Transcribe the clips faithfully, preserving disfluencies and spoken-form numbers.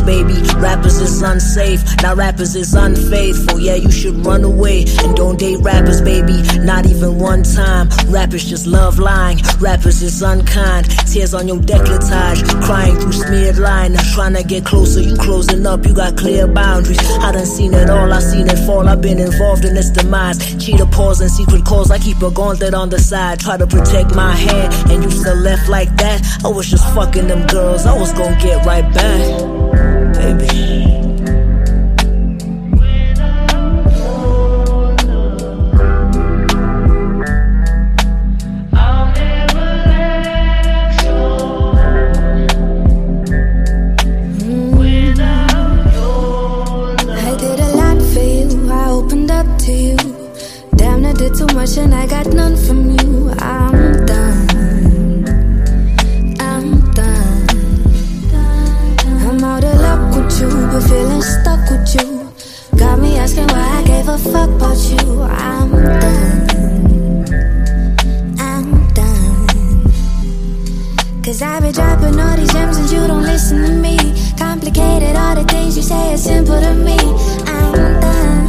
baby. Rappers is unsafe, now rappers is unfaithful. Yeah, you should run away and don't date rappers, baby. Not even one time. Rappers just love lying. Rappers is unkind. Tears on your decolletage, crying through smeared line. Trying to get closer, you closing up. You got clear boundaries. I done seen it all, I seen it fall. I've been involved in its demise. Cheater paws and secret calls. I keep a gauntlet on the side. Try to protect my hand, and you still left like that. I was just fucking them girls. I was gonna get right back, baby. Too much and I got none from you. I'm done. I'm done. I'm out of luck with you, but feeling stuck with you. Got me asking why I gave a fuck about you. I'm done. I'm done. Cause I be dropping all these gems and you don't listen to me. Complicated, all the things you say are simple to me. I'm done.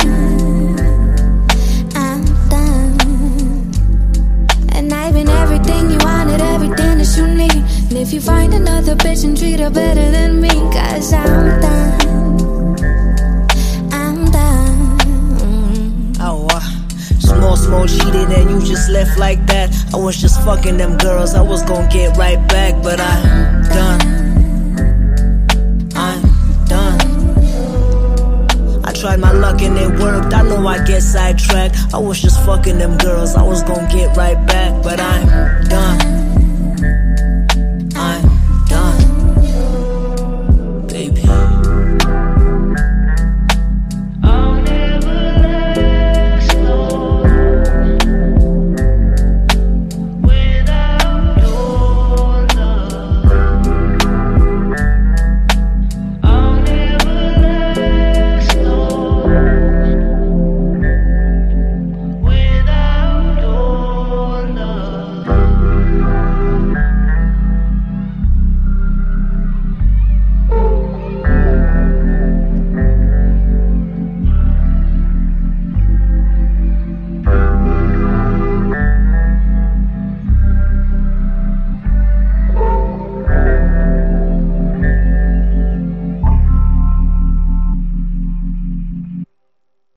Everything you wanted, everything that you need. And if you find another bitch and treat her better than me, cause I'm done. I'm done. Oh, uh, small, small cheated and you just left like that. I was just fucking them girls, I was gonna get right back, but I'm done. I'm done. I tried my luck and it worked, I know I get sidetracked. I was just fucking them girls, I was gonna get right back, but I'm done.